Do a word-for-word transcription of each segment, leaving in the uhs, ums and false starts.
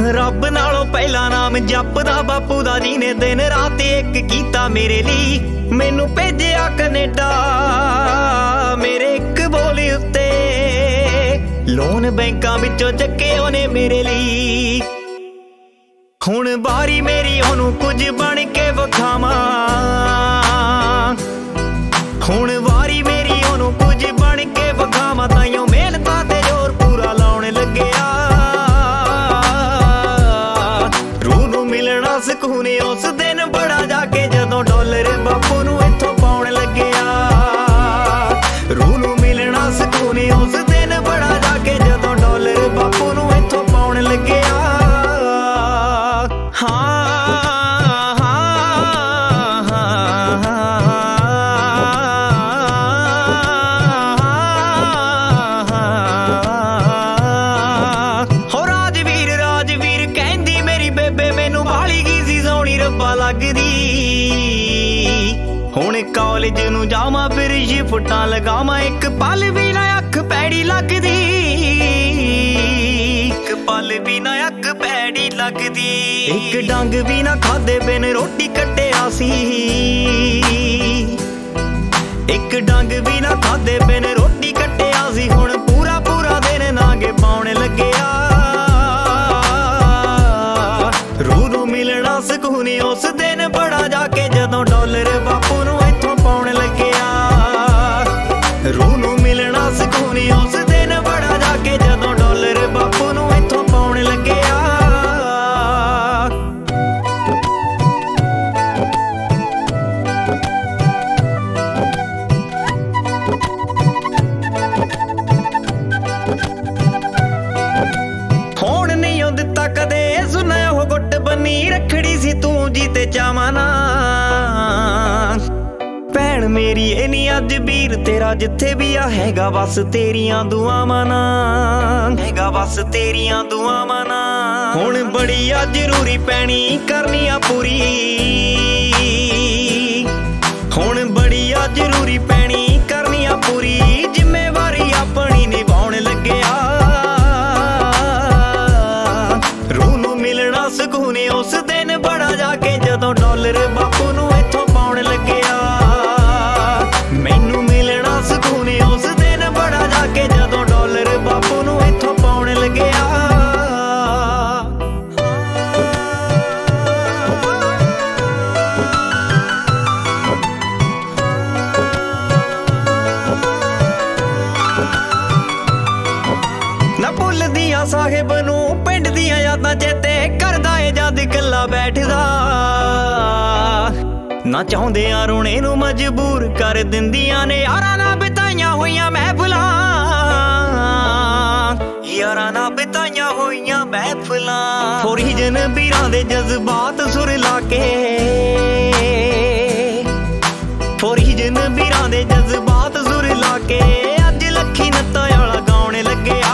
ਰੱਬ ਨਾਲੋਂ ਪਹਿਲਾਂ ਨਾਮ ਜਪਦਾ ਬਾਪੂ ਦਾ ਜਿਹਨੇ ਦਿਨ ਰਾਤ ਇੱਕ ਕੀਤਾ ਮੇਰੇ ਲਈ। ਮੈਨੂੰ ਭੇਜਿਆ ਕੈਨੇਡਾ ਮੇਰੇ ਇੱਕ ਬੋਲੀ ਉੱਤੇ, ਲੋਨ ਬੈਂਕਾਂ ਵਿੱਚੋਂ ਚੱਕੇ ਉਹਨੇ ਮੇਰੇ ਲਈ। ਹੁਣ ਵਾਰੀ ਮੇਰੀ ਉਹਨੂੰ ਕੁਝ ਬਣ ਕੇ ਵਿਖਾਵਾਂ, ਹੁਣ ਵਾਰੀ ਮੇਰੀ ਉਹਨੂੰ ਕੁਝ ਬਣ ਕੇ ਵਿਖਾਵਾਂ। ਤਾਈਓ ਮਿਹਨਤਾਂ ਤੇ ਜ਼ੋਰ ਪੂਰਾ ਲਾਉਣ ਲੱਗਿਆ, ਰੂਹ ਨੂੰ ਮਿਲਣਾ ਸਕੂਨ ਉਸ ਦਿਨ ਬੜਾ ਜਾ ਕੇ ਜਦੋਂ ਡਾਲਰ ਬਾਪੂ ਨੂੰ ਇੱਥੋਂ ਪਾਉਣ ਲੱਗਿਆ। ਰੂਹ ਨੂੰ ਮਿਲਣਾ ਸਕੂਨ ਉਸ ਦਿਨ ਬੜਾ ਜਾ ਕੇ ਜਦੋਂ ਡਾਲਰ ਬਾਪੂ ਨੂੰ ਇੱਥੋਂ ਪਾਉਣ ਲੱਗਿਆ। ਲੱਗਦੀ ਹੁਣ ਕਾਲਜ ਨੂੰ ਜਾਵਾਂ ਫਿਰ ਸ਼ਿਫਟਾਂ ਲਗਾਵਾਂ, ਇੱਕ ਪਲ ਵੀ ਨਾ ਅੱਖ ਪੈੜੀ ਲੱਗਦੀ, ਇੱਕ ਪਲ ਵੀ ਨਾ ਅੱਖ ਪੈੜੀ ਲੱਗਦੀ। ਇੱਕ ਡੰਗ ਵੀ ਨਾ ਖਾਦੇ ਬਿਨ ਰੋਟੀ ਕੱਟਿਆ ਸੀ, ਇੱਕ ਡੰਗ ਵੀ ਨਾ ਖਾਦੇ ਬਿਨ ਰੋਟੀ ਕੱਟਿਆ ਸੀ। ਹੁਣ ਪੂਰਾ ਪੂਰਾ ਦਿਨ ਨਾਗੇ ਪਾਉਣ ਲੱਗਿਆ, ਰੂਹ ਨੂੰ ਮਿਲਣਾ ਸਕੂਨ ਉਸ ਦਿਨ ਬੜਾ ਜਾ ਕੇ ਜਦੋਂ ਡਾਲਰ ਬਾਪੂ ਨੂੰ ਇੱਥੋਂ ਪਾਉਣ ਲੱਗਿਆ। ਰੂਹ ਨੂੰ ਮਿਲਣਾ ਸਕੂਨ ਉਸ ਦਿਨ ਬੜਾ ਜਾ ਕੇ ਜਦੋਂ ਡਾਲਰ ਬਾਪੂ ਨੂੰ ਇੱਥੋਂ ਪਾਉਣ ਲੱਗਿਆ। ਹੁਣ ਨਹੀਂ ਉਹ ਦਿੱਤਾ ਕਦੇ ਸੁਣਿਆ ਉਹ ਗੁੱਟ ਬੰਨੀ ਰੱਖੜੀ ਸੀ ਤੂੰ ਜੀ ਤੇ ਚਾਵਾਂ ਨਾ। ਭੈਣ ਮੇਰੀ ਇਹ ਨੀ ਅੱਜ ਵੀਰ ਤੇਰਾ ਜਿੱਥੇ ਵੀ ਆ ਹੈਗਾ ਬਸ ਤੇਰੀਆਂ ਦੁਆਵਾਂ ਨਾ, ਹੈਗਾ ਬਸ ਤੇਰੀਆਂ ਦੁਆਵਾਂ ਨਾ। ਹੁਣ ਬੜੀ ਆ ਜ਼ਰੂਰੀ ਪੈਣੀ ਕਰਨੀ ਆ ਪੂਰੀ, ਹੁਣ ਬੜੀ ਆ ਜ਼ਰੂਰੀ ਪੈਣੀ ਕਰਨੀ ਆ ਪੂਰੀ। ਜ਼ਿੰਮੇਵਾਰੀ ਆਪਣੀ ਨਿਭਾਉਣ ਲੱਗਿਆ, ਰੂਹ ਨੂੰ ਮਿਲਣਾ ਸਕੂਨ ਉਸ ਦਿਨ ਬੜਾ ਜਾ ਕੇ ਜਦੋਂ ਡਾਲਰ ਬਾਪੂ ਨੂੰ ਇੱਥੋਂ ਪਾਉਣ ਲੱਗਿਆ। ਮੈਨੂੰ ਮਿਲਣਾ ਸਕੂਨ ਉਸ ਦਿਨ ਬੜਾ ਜਾ ਕੇ ਜਦੋਂ ਡਾਲਰ ਬਾਪੂ ਨੂੰ ਇੱਥੋਂ ਪਾਉਣ ਲੱਗਿਆ। ਨਾ ਭੁੱਲਦੀਆਂ ਸਾਹਿਬ ਨੂੰ ਪਿੰਡ ਦੀਆਂ ਯਾਦਾਂ ਚੇਤੇ ਕਰਦਾ ਏ ਜਦ ਇਕੱਲਾ ਬੈਠਦਾ, ਨਾ ਚਾਹੁੰਦੇ ਆ ਰੋਣੇ ਨੂੰ ਮਜਬੂਰ ਕਰ ਦਿੰਦੀਆਂ ਨੇ ਯਾਰਾਂ ਨਾਲ ਬਿਤਾਈਆਂ ਹੋਈਆਂ ਮਹਿਫਲਾਂ, ਯਾਰਾਂ ਨਾਲ ਬਿਤਾਈਆਂ ਹੋਈਆਂ ਮਹਿਫਲਾਂ। ਫੋਰੀਜਨ ਵੀਰਾਂ ਦੇ ਜਜ਼ਬਾਤ ਸੁਰ ਲਾ ਕੇ, ਫੋਰੀਜਨ ਵੀਰਾਂ ਦੇ ਜਜ਼ਬਾਤ ਸੁਰ ਲਾ ਕੇ ਅੱਜ ਲੱਖੀ ਨੱਤਾਂ ਵਾਲਾ ਗਾਉਣ ਲੱਗਿਆ।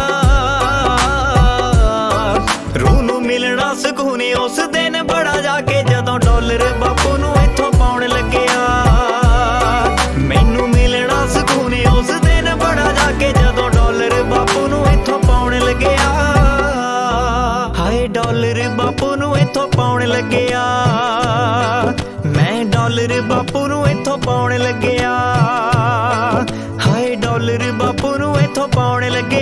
ਰੂਹ ਨੂੰ ਮਿਲਣਾ ਸਕੂਨ ਉਸ ਦਿਨ ਬੜਾ ਜਾ ਕੇ ਜਦੋਂ ਡਾਲਰ ਬਾਪੂ ਨੂੰ ਇੱਥੋਂ ਪਾਉਣ ਲੱਗਿਆ। ਮੈਨੂੰ ਮਿਲਣਾ ਸਕੂਨ ਉਸ ਦਿਨ ਬੜਾ ਜਾ ਕੇ ਜਦੋਂ ਡਾਲਰ ਬਾਪੂ ਨੂੰ ਇੱਥੋਂ ਪਾਉਣ ਲੱਗਿਆ। ਹਾਏ ਡਾਲਰ ਬਾਪੂ ਨੂੰ ਇੱਥੋਂ ਪਾਉਣ ਲੱਗਿਆ, ਮੈਂ ਡਾਲਰ ਬਾਪੂ ਨੂੰ ਇੱਥੋਂ ਪਾਉਣ ਲੱਗਿਆ। ਹਾਏ ਡਾਲਰ ਬਾਪੂ ਨੂੰ ਇੱਥੋਂ ਪਾਉਣ ਲੱਗਿਆ।